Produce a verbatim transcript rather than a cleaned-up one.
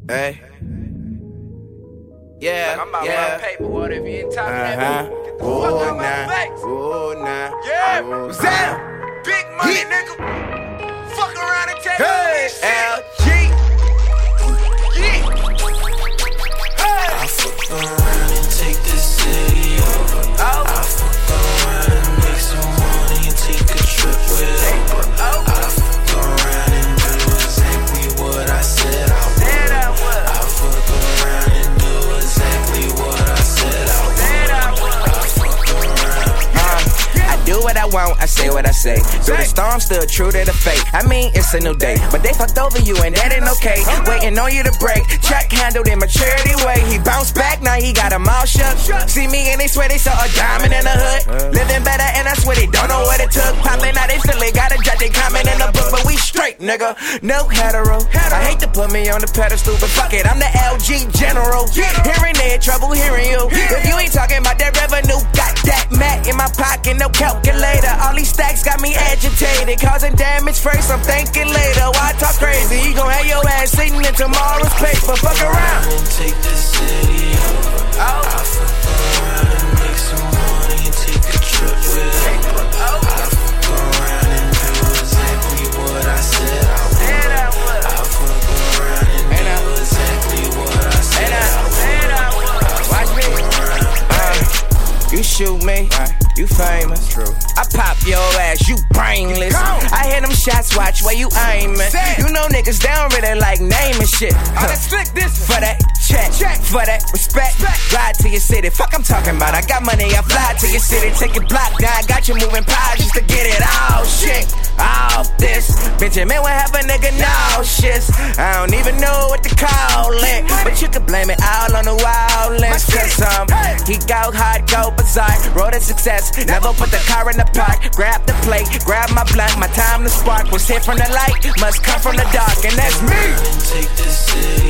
Hey. Yeah, like I'm about yeah. my paper, what if you ain't talking Uh-huh. that me? Get the Ooh, fuck out my nah. face. Ooh, nah. Yeah, Ooh, what's nah. that? Big money, Yeah. nigga. Fuck around and take Hey, this shit. L G. Yeah. Hey. I fuck around and take this city over. Oh. I fuck around and make some money and take a trip with Oprah. Oh. I fuck around and do exactly what I said I would. Said I would. I fuck around and do exactly what I said I would. Said I would. I fuck around. Uh, I do what I want, I say what I say. Through the storm, still true to the fate. I mean, it's a new day, but they fucked over you and that ain't okay. Waiting on you to break. Chuck handled in maturity way. He bounced back, now he got a mouth shut. See me and they swear they saw a diamond in the hood. Living better and I swear they don't know what it took. Popping out they Philly, got a judge, they comment in the book, but we straight, nigga. No hetero. I hate to put me on the pedestal, but fuck it, I'm the L G general. Hearing their trouble hearing you. If you ain't talking about that revenue, got that mat in my pocket, no calculator. All these stacks got me agitated, causing damage first, I'm thinking later. Why talk crazy? You gon' have your ass sitting in tomorrow's paper. Fuck around. And take this city over. Oh. I fuck around and make some money and take a trip with Oprah. Oh. I fuck around and do exactly what I said I would. Said I would. I fuck around and And I- do exactly what I said And I- I would. Said I would. Watch me. Uh, you shoot me, you famous. True. I pop your ass, you brainless. I hit them shots, watch where you aiming. You know niggas down really like naming shit. Oh, that's slick this. For that check, for that respect, ride to your city. Fuck I'm talking about. I got money, I fly to your city. Take your block down, got you moving power just to get it all shit. All this, Benjamin will have a nigga know shits. I don't even know what to call it, but you can blame it all on the wildness. Cause um, he go hard, go bizarre, road to success. Never put the car in the park. Grab the plate, grab my blunt. My time to spark was hit from the light, must come from the dark, and that's me. And take this city